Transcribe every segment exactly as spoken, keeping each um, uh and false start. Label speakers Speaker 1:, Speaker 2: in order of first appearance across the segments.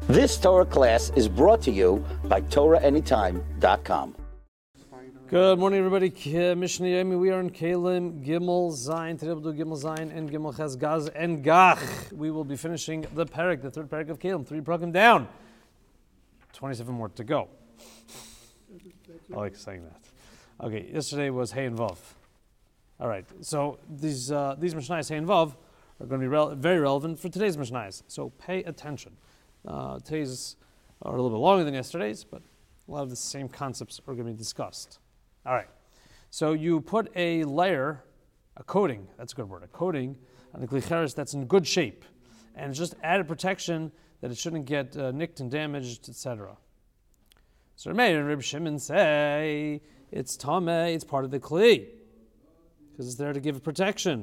Speaker 1: This Torah class is brought to you by Torah Anytime dot com.
Speaker 2: Good morning, everybody. Mishnah Yomi. We are in Kalim Gimel Zayin. Today we'll do Gimel Zayin and Gimel Ches Gaz and Gach. We will be finishing the parak, the third parak of Kalim. Three prakim down. twenty-seven more to go. I like saying that. Okay, yesterday was Hey and Vav. All right, so these uh, these Mishnayos Hey and Vav are going to be rel- very relevant for today's Mishnayos. So pay attention. Uh, today's are a little bit longer than yesterday's, but a lot of the same concepts are going to be discussed. All right, so you put a layer, a coating, that's a good word, a coating on the Kli Cheres that's in good shape, and just added protection that it shouldn't get uh, nicked and damaged, et cetera. So Meir and Reb Shimon say it's Tameh, it's part of the Kli, because it's there to give protection.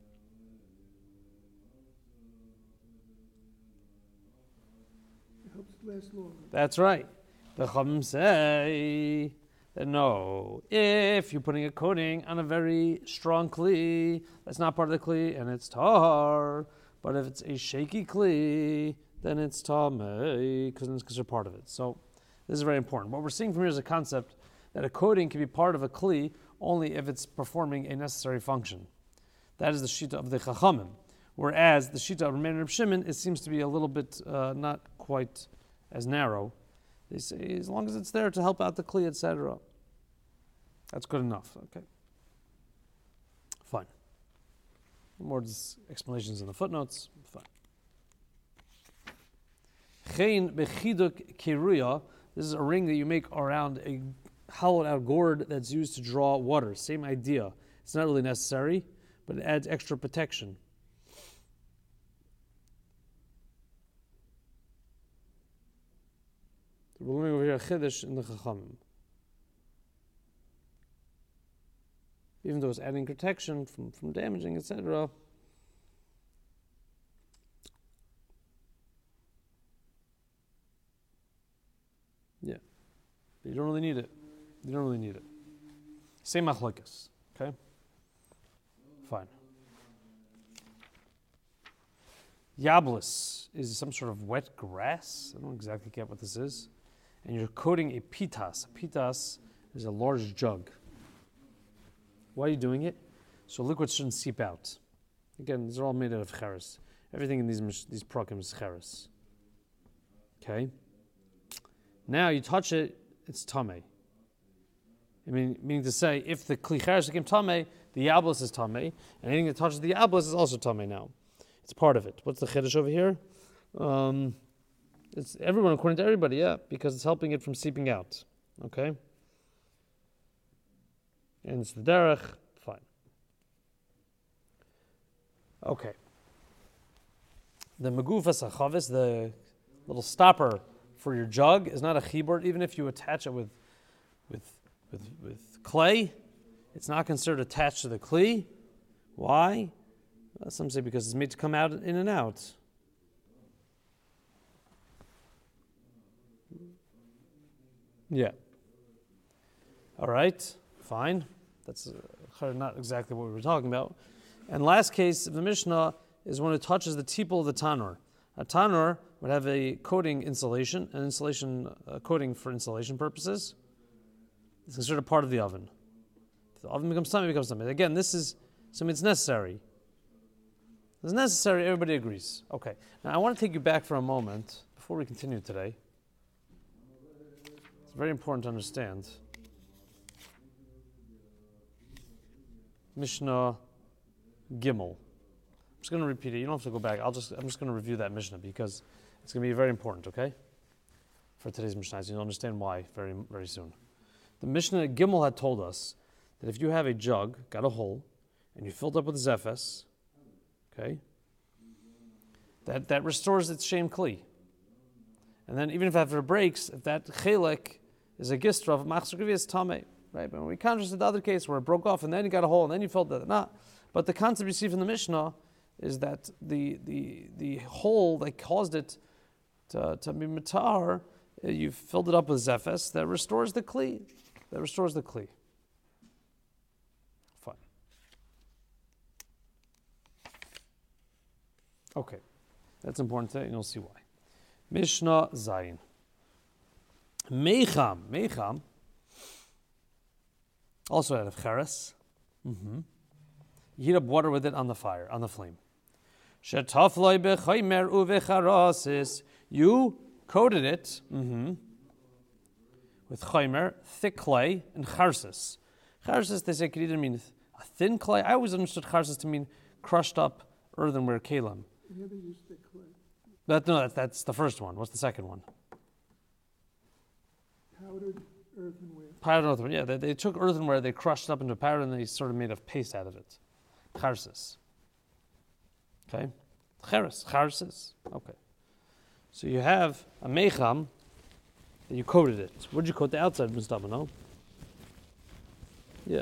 Speaker 3: It helps it last longer.
Speaker 2: That's right. The Chachamim say that no, if you're putting a coating on a very strong Kli, that's not part of the Kli, and it's Tahar. But if it's a shaky Kli, then it's Tameh, because they're part of it. So this is very important. What we're seeing from here is a concept that a coating can be part of a Kli only if it's performing a necessary function. That is the Shita of the Chachamim. Whereas the Shita of Reb Reb Shimon, it seems to be a little bit uh, not quite as narrow. They say as long as it's there to help out the Kli, et cetera. That's good enough. Okay. Fine. More dis- explanations in the footnotes. Fine. Chein bechiduk kiruya. This is a ring that you make around a hollowed out gourd that's used to draw water. Same idea. It's not really necessary, but it adds extra protection. We're learning over here a chiddush in the Chachamim. Even though it's adding protection from, from damaging, et cetera. Yeah. But you don't really need it. You don't really need it. Same machlokes. Okay? Fine. Yablis is some sort of wet grass. I don't exactly get what this is. And you're coating a pitas. A pitas is a large jug. Why are you doing it? So liquid shouldn't seep out. Again, these are all made out of cheres. Everything in these these prakim is cheres. Okay? Now you touch it, it's tameh. I mean, meaning to say, if the kli cheres became tameh, the yablis is tameh, and anything that touches the yablis is also tameh now. It's part of it. What's the chiddush over here? Um, it's everyone according to everybody, yeah, because it's helping it from seeping out. Okay? And it's the derech, fine. Okay. The megufas hachavis, the little stopper for your jug, is not a chibur. Even if you attach it with, with, with, with clay, it's not considered attached to the kli. Why? Well, some say because it's made to come out in and out. Yeah. All right. Fine. That's uh, not exactly what we were talking about. And last case of the Mishnah is when it touches the tipul of the tanur. A tanur would have a coating insulation, an insulation uh, coating for insulation purposes. It's considered a part of the oven. If the oven becomes tummy, it becomes tummy. Again, this is something that's necessary. It's necessary, everybody agrees. Okay. Now I want to take you back for a moment before we continue today. It's very important to understand. Mishnah Gimel. I'm just going to repeat it. You don't have to go back. I'll just I'm just going to review that Mishnah because it's going to be very important, okay? For today's Mishnah. You'll understand why very very soon. The Mishnah Gimel had told us that if you have a jug, got a hole, and you filled up with zephes, okay, that, that restores its shem kli. And then even if after it breaks, if that chelek is a gistra of machzor geviyas tameh, right? But when we contrasted the other case where it broke off and then you got a hole and then you filled it, not. But the concept you see from the Mishnah is that the the the hole that caused it to, to be matar, you filled it up with zephes that restores the kli. That restores the kli. Fine. Okay. That's important today, and you'll see why. Mishnah Zayin. Meicham. Meicham. Also out of cheres. Mm-hmm. You heat up water with it on the fire, on the flame. Shetafloi bechaymer uvecharasis. You coated it mm-hmm, with chaymer, thick clay, and charsis. Charsis, they say, could either mean a thin clay. I always understood charsis to mean crushed up earthenware kalim.
Speaker 3: Here they use thick clay.
Speaker 2: But no, that, that's the first one. What's the second one?
Speaker 3: Powdered earthenware.
Speaker 2: Powdered earthenware. Yeah, they, they took earthenware, they crushed it up into powder, and they sort of made a paste out of it. Charsis. Okay? Cheres. Charsis. Okay. So you have a meicham, and you coated it. What did you coat the outside, Mister No? Yeah.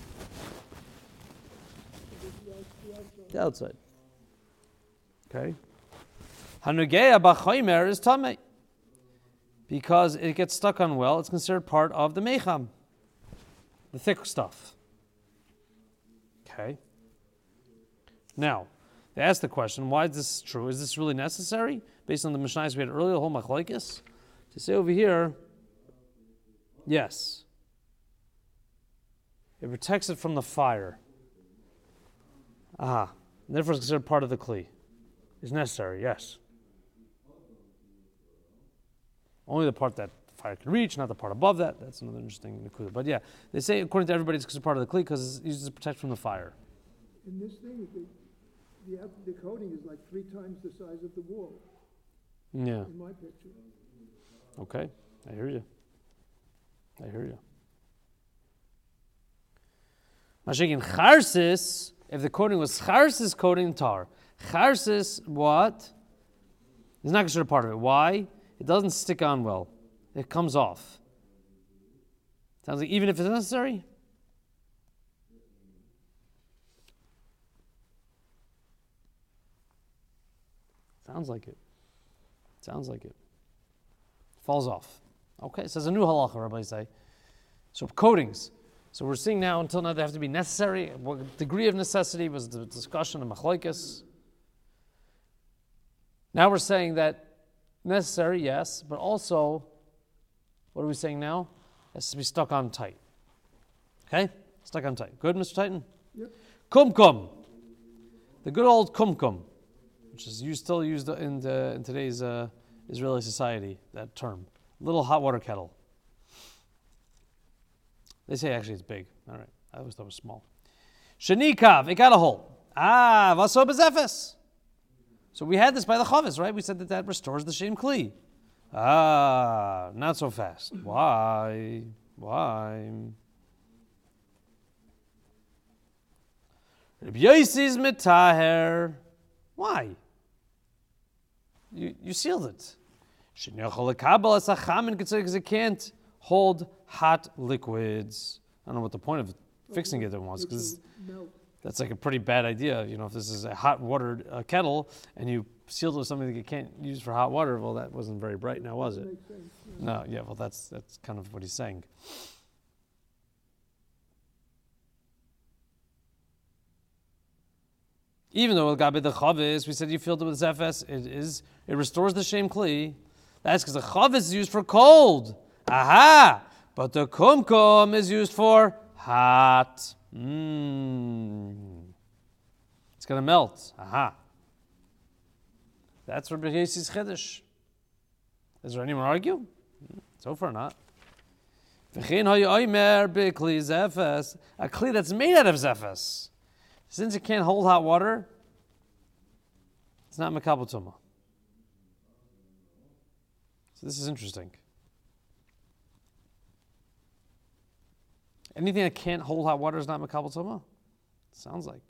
Speaker 2: The outside. Okay. Hanugeya b'chaymer is tamei. Because it gets stuck on well, it's considered part of the meicham, the thick stuff. Okay. Now, they ask the question, why is this true? Is this really necessary? Based on the Mishnahs we had earlier, the whole machlokes? To say over here, yes. It protects it from the fire. Aha. And therefore it's considered part of the kli. It's necessary, yes. Only the part that the fire can reach, not the part above that. That's another interesting nakuda. But yeah, they say according to everybody it's considered part of the kli because it's used to protect from the fire.
Speaker 3: In this thing, the, the, out- the coating is like three times the size of the wall
Speaker 2: Yeah.
Speaker 3: in my picture.
Speaker 2: Okay. I hear you. I hear you. Mashikin charsis, if the coating was charsis coating tar. Charsis, what? It's not considered part of it. Why? It doesn't stick on well. It comes off. Sounds like even if it's necessary? Sounds like it. Sounds like it. Falls off. Okay, so there's a new halacha, Rabbi say. So coatings. So we're seeing now, until now, they have to be necessary. What degree of necessity was the discussion of machlokes. Now we're saying that necessary, yes, but also, what are we saying now? It has to be stuck on tight. Okay? Stuck on tight. Good, Mister Titan?
Speaker 3: Yep.
Speaker 2: Kumkum. The good old kumkum, which is used, still used in, the, in today's uh, Israeli society, that term. Little hot water kettle. They say actually it's big. All right. I always thought it was small. Shenikav, it got a hole. Ah, vaso bezefes. So we had this by the chavis, right? We said that that restores the shem kli. Ah, not so fast. Why? Why? Rabbi Yossi's metaher. Why? You you sealed it. Because it can't hold hot liquids. I don't know what the point of fixing it was, because
Speaker 3: Melt.
Speaker 2: that's like a pretty bad idea. You know, if this is a hot water uh, kettle and you sealed it with something that you can't use for hot water, well, that wasn't very bright now, was it?
Speaker 3: Makes sense. Yeah.
Speaker 2: No, yeah, well, that's that's kind of what he's saying. Even though Gabi the chavis, we said you filled it with zefes, it is it restores the shem kli. That's because the chavis is used for cold. Aha! But the kumkum is used for hot. Mm. It's going to melt. Aha. That's Rabbi Yossi's chiddush. Is there anyone argue? So far not. A kli that's made out of zefes. Since it can't hold hot water, it's not mekabel tumah. So this is interesting. Anything that can't hold hot water is not mekabel tumah? Sounds like.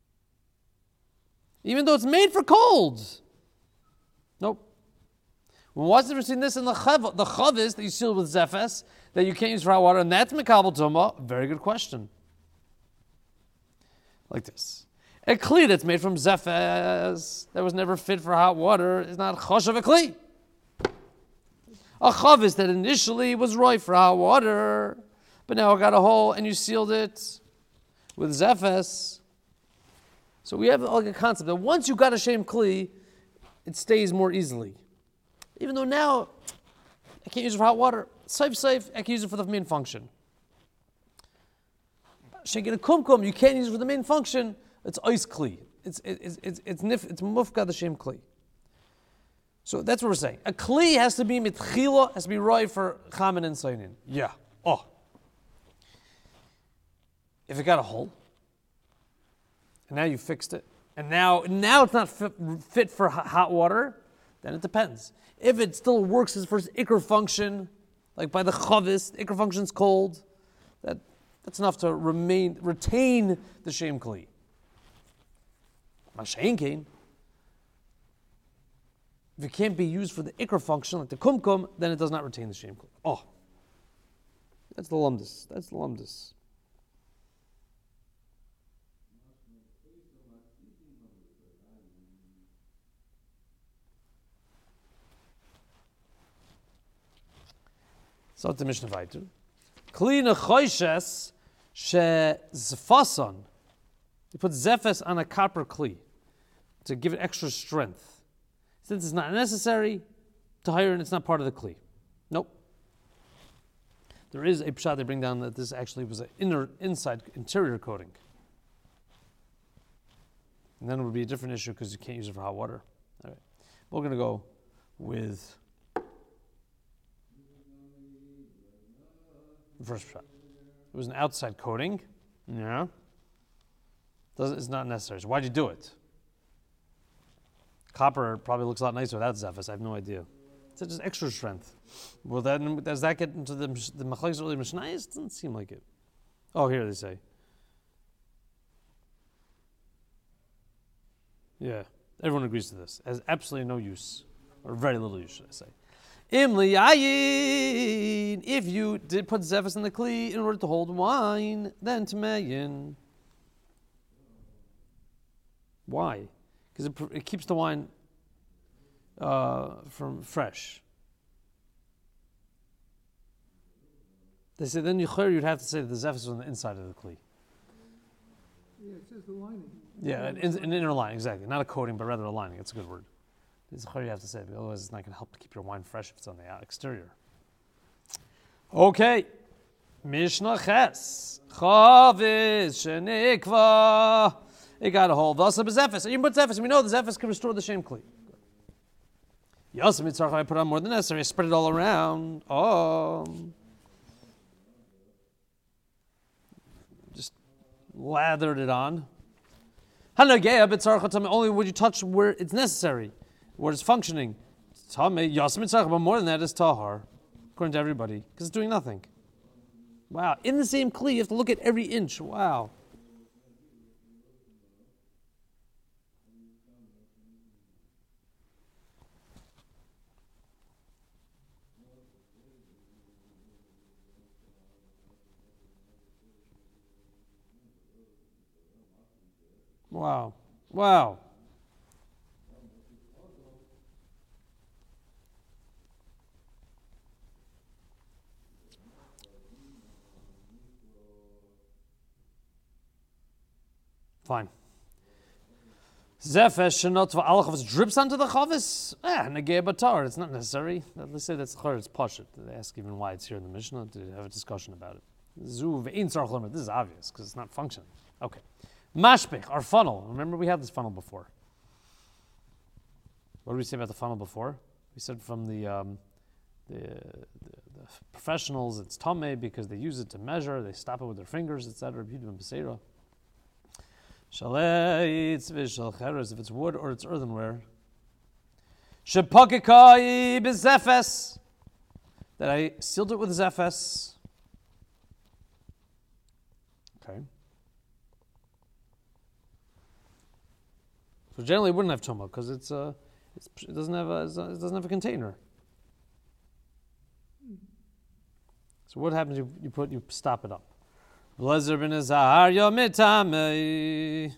Speaker 2: Even though it's made for cold. Nope. Well, what's the difference between this and the chav, the chavis that you seal with zefes that you can't use for hot water, and that's mekabel tumah? Very good question. Like this. A kli that's made from zefes that was never fit for hot water is not choshev a kli. A chavis that initially was right for hot water, but now it got a hole and you sealed it with zefes. So we have like a concept that once you got a shem kli, it stays more easily. Even though now I can't use it for hot water. Safe, safe, I can use it for the main function. Shegin a kumkum, you can't use it for the main function. It's ice kli. It's it's it's it's nif. It's mufka the shem kli. So that's what we're saying. A kli has to be mitchila, has to be right for chamin and sainin. Yeah. Oh. If it got a hole, and now you fixed it, and now now it's not fit, fit for hot water, then it depends. If it still works as for its ikr function, like by the chavis, the ikr function's cold, that that's enough to remain retain the shem kli. Mashenkein. If it can't be used for the ikr function, like the kumkum, then it does not retain the shem kli. Oh, that's the lumdus. That's the lumdus. So the Mishnah Vaytu. Kli nechoishes she zfason. You put zefes on a copper kli to give it extra strength. Since it's not necessary to hire and it's not part of the kli. Nope. There is a pshat they bring down that this actually was an inner, inside, interior coating. And then it would be a different issue because you can't use it for hot water. All right. We're going to go with the first pshat. It was an outside coating. Yeah. Doesn't, it's not necessary. So why'd you do it? Copper probably looks a lot nicer without zefes. I have no idea. It's just extra strength. Well, then does that get into the the machlekes really mishnayos? Doesn't seem like it. Oh, here they say. Yeah, everyone agrees to this. It has absolutely no use, or very little use, should I say. Im liyayin, if you did put zefes in the kli in order to hold wine, then tmeyin. Why? Because it, it keeps the wine uh, from fresh. They say then you you'd have to say that the zefes was on the inside of the kli.
Speaker 3: Yeah, it says the lining.
Speaker 2: Yeah, an, an inner lining, exactly. Not a coating, but rather a lining. That's a good word. This is you have to say, because otherwise it's not going to help to keep your wine fresh if it's on the exterior. Okay. Mishnah Ches. Chavis shenikva. It got a hold. Vasa b'zefes. And you put zefes, and we know the zefes can restore the shem kli. Yasam mitzarcha, I put on more than necessary. I spread it all around. Oh. Just lathered it on. Hanageya b'tzarcha tame. Only would you touch where it's necessary, where it's functioning. Tame yasam mitzarcha, but more than that is tahar, according to everybody, because it's doing nothing. Wow. In the same kli, you have to look at every inch. Wow. Wow. Wow. Fine. Zefesh shenot v'alachavas drips onto the chavis. Eh, negei batar. It's not necessary. Let's say that's chor. It's pashut. They ask even why it's here in the Mishnah to have a discussion about it. Zu ve'in tzarich lemer. This is obvious because it's not functioning. Okay. Mashpech, our funnel. Remember we had this funnel before. What did we say about the funnel before? We said from the um, the, the, the professionals, it's tameh because they use it to measure. They stop it with their fingers, et cetera. Shaleitz v'shal cheres, if it's wood or it's earthenware. Shepakikai b'zefes, that I sealed it with zefes. Okay. So generally, it wouldn't have tuma because it's uh, it's, it doesn't have a it doesn't have a container. So what happens? You you put you stop it up. Blazer ben Azar yomitamei.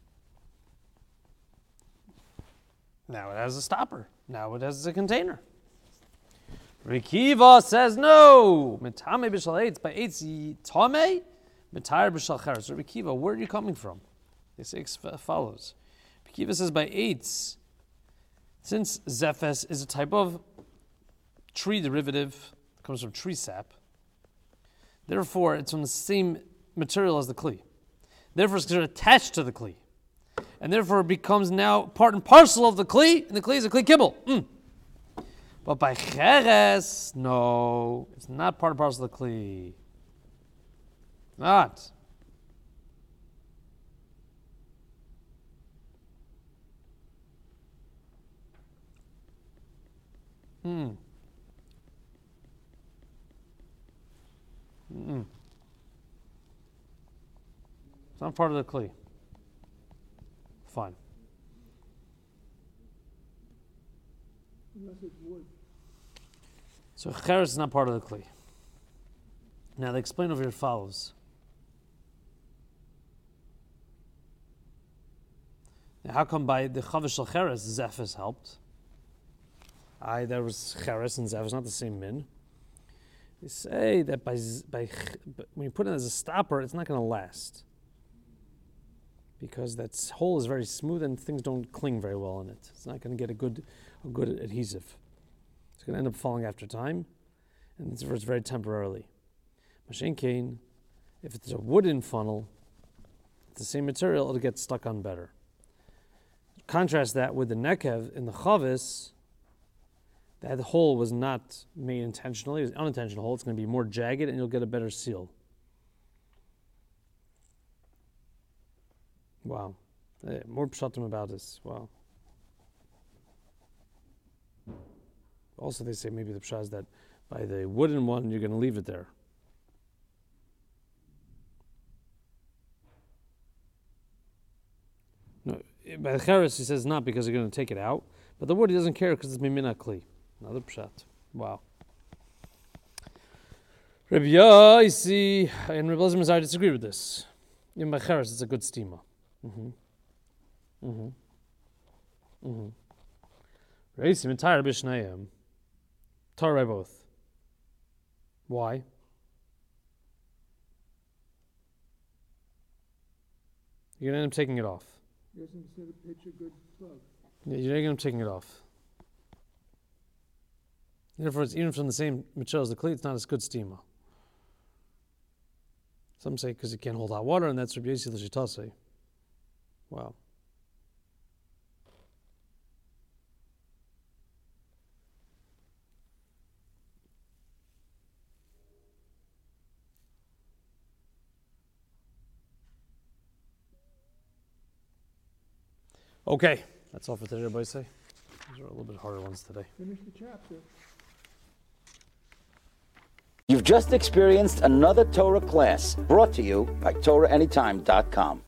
Speaker 2: Now it has a stopper. Now it has a container. Rikiva says no. Mitame b'shal eitz by eitz tame. Mitayr b'shal cheres. So Rikiva, where are you coming from? They say as follows. Rikiva says by eitz, since zefes is a type of tree derivative, it comes from tree sap. Therefore, it's from the same material as the kli. Therefore, it's considered attached to the kli. And therefore, it becomes now part and parcel of the kli, and the kli is a kli kibbul. Mm. But by cheres, no, it's not part and parcel of the kli. Not. Hmm. Mm. It's not part of the kli. Fine.
Speaker 3: Unless it's wood.
Speaker 2: So cheres is not part of the kli. Now they explain over here follows. Now how come by the chavish shel cheres zephes helped? I there was cheres and zephes, not the same min. They say that by by when you put it as a stopper, it's not going to last because that hole is very smooth and things don't cling very well in it. It's not going to get a good a good adhesive. It's going to end up falling after time, and it's, it's very temporarily. Mashen Kain, if it's a wooden funnel, it's the same material, it'll get stuck on better. Contrast that with the nekev in the chavis. That hole was not made intentionally, it was an unintentional hole. It's going to be more jagged and you'll get a better seal. Wow. Hey, more pshatim about this. Wow. Also, they say maybe the pshat is that by the wooden one, you're going to leave it there. No, by the cheres, he says not because you're going to take it out, but the wood he doesn't care because it's mimina kli. Another pshat. Wow. Rabbi Yosi and Rabbi Elazar Mizar disagree with this. In by cheres, it's a good stima. Mm-hmm. Mm-hmm. Mm-hmm. Reisim entire Bishnayim. Torah by both. Why? You're going to end up taking it off.
Speaker 3: Doesn't set a pitch a good plug.
Speaker 2: Yeah, you're going to end up taking it off. Therefore, it's even from the same material as the kli, it's not as good stima. Some say because you can't hold hot water, and that's Rabbi Yosi L'Shitase. Wow. Okay, that's all for today, everybody say. These are a little bit harder ones today.
Speaker 3: Finish the chapter.
Speaker 1: You've just experienced another Torah class brought to you by Torah Anytime dot com.